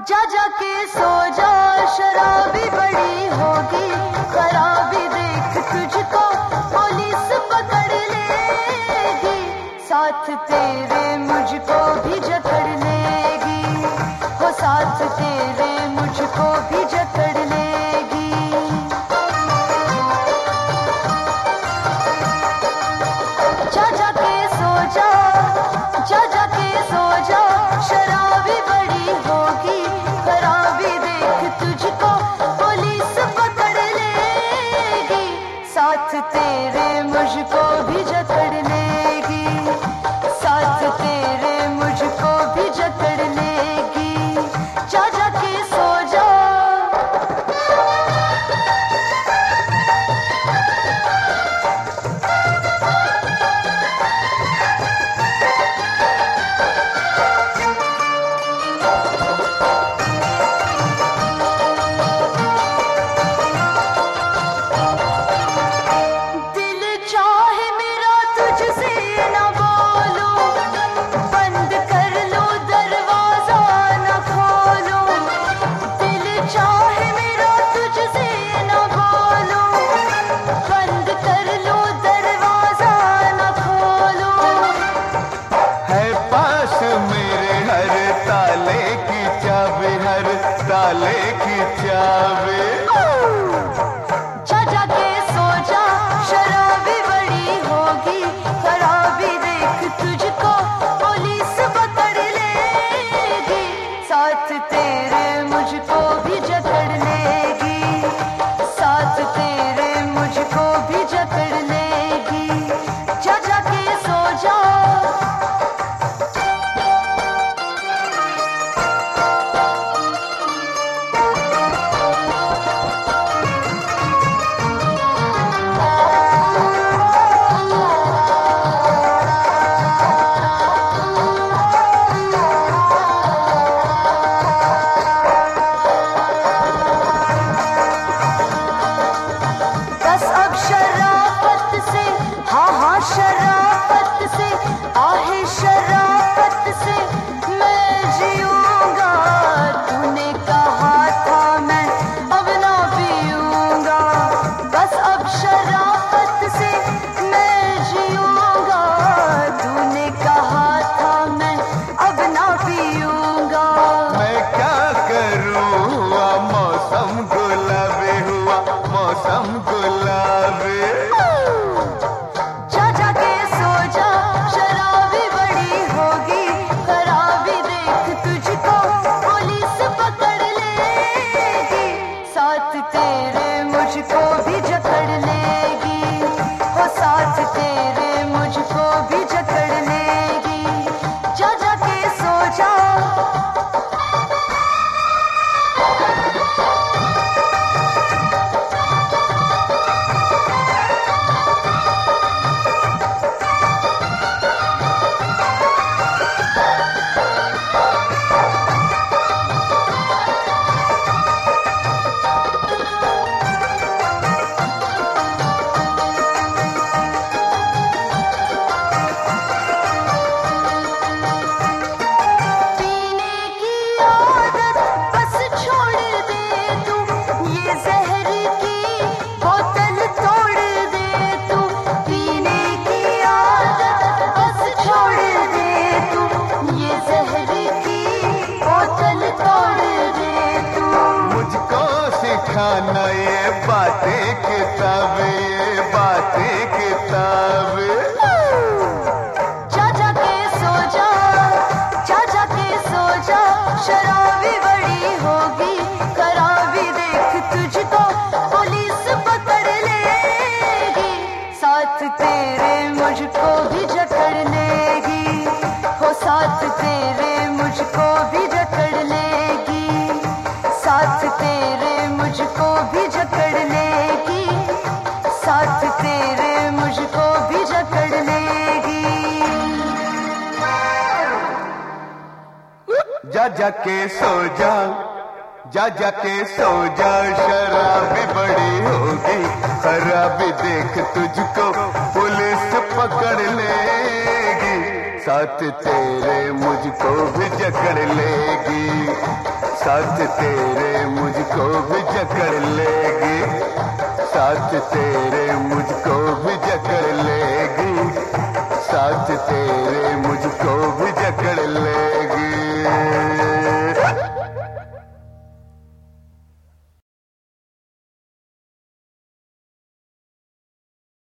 जा जाके सो जा, शराबी बड़ी होगी खराबी, देख तुझको पुलिस पकड़ लेगी, साथ तेरे मुझको भी जकड़ लेगी, हो साथ तेरे मुझको भी जकड़ लेगी। जा जाके सो जा, जा जाके सो जा, शराबी बड़ी होगी खराबी, देख तुझको पुलिस पकड़ लेगी, साथ तेरे मुझको भी जकड़ लेगी, साथ तेरे मुझको भी जकड़ लेगी। जा जाके सो जा। ताले की चाबी। जा जाके सो जा, शराबी बड़ी होगी खराबी, देख तुझको पुलिस पकड़ लेगी, साथ तेरे मुझको भी जकड़ लेगी, साथ तेरे मुझको भी जकड़ लेगी। जा जाके सो जा। शराफत से आहे शराफत से मैं जीऊंगा, तूने कहा था मैं अब ना पीऊंगा, बस अब शराफत से मैं जीऊंगा, तूने कहा था मैं अब ना पीऊंगा। मैं क्या करूं, हुआ मौसम गुलाबी, हुआ मौसम गुलाबी। तेरे मुझको भी जकड़ लेगी, हो साथ तेरे मुझको भी जकड़ लेगी। जा जाके सो जा। खाना ये बातें किताबें, ये बातें किताबें। जा जाके सो जा, जा जाके सो जा, शराबी बड़ी होगी खराबी, देख तुझको पुलिस पकड़ लेगी, साथ तेरे मुझको भी जकड़ लेगी, हो साथ तेरे मुझको भी जकड़ लेगी, साथ तेरे मुझको भी जकड़ लेगी, साथ तेरे मुझको भी जकड़ लेगी। जा जाके सो जा, जा जाके सो जा, शराबी बड़ी होगी खराबी, देख तुझको पुलिस पकड़ लेगी, साथ तेरे मुझको भी जकड़ लेगी, साथ तेरे मुझको भी जकड़ लेगी, साथ तेरे